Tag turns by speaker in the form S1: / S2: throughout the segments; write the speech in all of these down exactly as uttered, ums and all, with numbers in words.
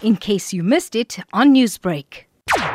S1: in case you missed it on Newsbreak.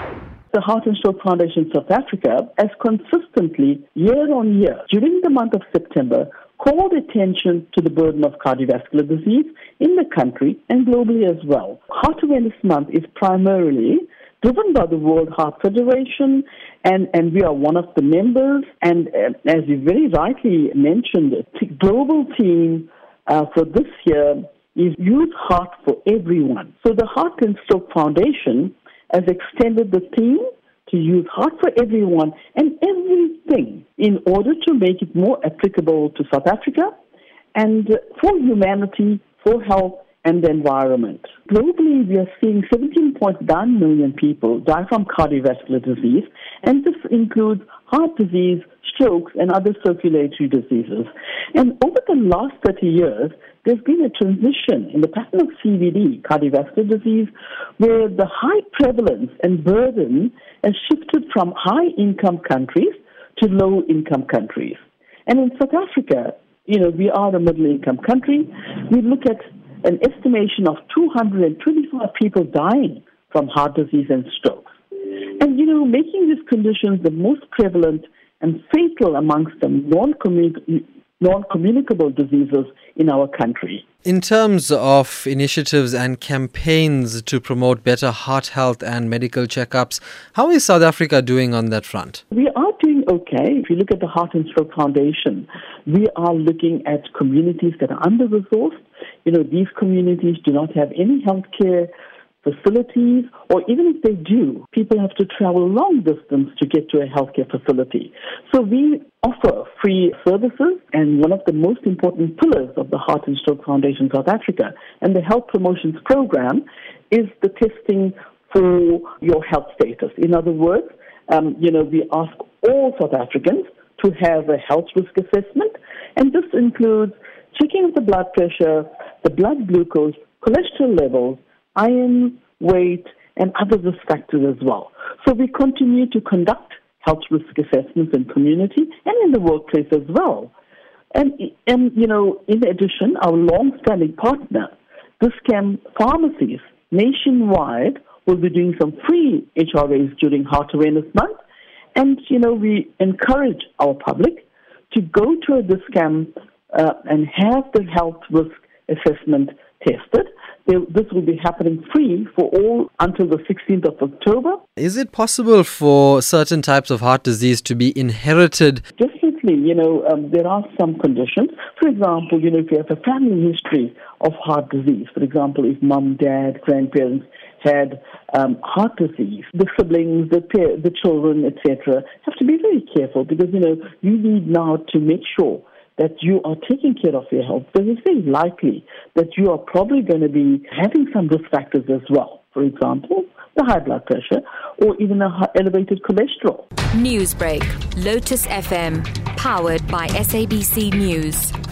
S2: The Heart and Stroke Foundation South Africa has consistently, year on year, during the month of September, called attention to the burden of cardiovascular disease in the country and globally as well. Heart Awareness Month is primarily driven by the World Heart Federation, and, and we are one of the members. And uh, as you very rightly mentioned, the global theme uh, for this year is Use Heart for Everyone. So the Heart and Stroke Foundation has extended the theme to use heart for everyone and everything in order to make it more applicable to South Africa and for humanity, for health and the environment. Globally, we are seeing seventeen point nine million people die from cardiovascular disease, and this includes heart disease, strokes, and other circulatory diseases. And over the last thirty years, there's been a transition in the pattern of C V D, cardiovascular disease, where the high prevalence and burden has shifted from high-income countries to low-income countries. And in South Africa, you know, we are a middle-income country. We look at an estimation of two hundred twenty-five people dying from heart disease and strokes. And, you know, making these conditions the most prevalent and fatal amongst the non-communicable non-communicable diseases in our country.
S3: In terms of initiatives and campaigns to promote better heart health and medical checkups, how is South Africa doing on that front?
S2: We are doing okay. If you look at the Heart and Stroke Foundation, we are looking at communities that are under-resourced. You know, these communities do not have any healthcare facilities, or even if they do, people have to travel long distance to get to a healthcare facility. So we offer free services, and one of the most important pillars of the Heart and Stroke Foundation South Africa and the Health Promotions Program is the testing for your health status. In other words, um, you know, we ask all South Africans to have a health risk assessment, and this includes checking of the blood pressure, the blood glucose, cholesterol levels, iron, weight, and other risk factors as well. So we continue to conduct health risk assessments in community and in the workplace as well. And, and you know, in addition, our long-standing partner, Dis-Chem Pharmacies, nationwide, will be doing some free H R As during Heart Awareness Month. And, you know, we encourage our public to go to a Dis-Chem uh, and have the health risk assessment tested. This will be happening free for all until the sixteenth of October.
S3: Is it possible for certain types of heart disease to be inherited?
S2: Definitely, you know, um, there are some conditions. For example, you know, if you have a family history of heart disease, for example, if mom, dad, grandparents had um, heart disease, the siblings, the pa- the children, et cetera, have to be very careful because, you know, you need now to make sure that you are taking care of your health, because it's very likely that you are probably going to be having some risk factors as well. For example, the high blood pressure or even a high elevated cholesterol.
S4: Newsbreak, Lotus F M, powered by S A B C News.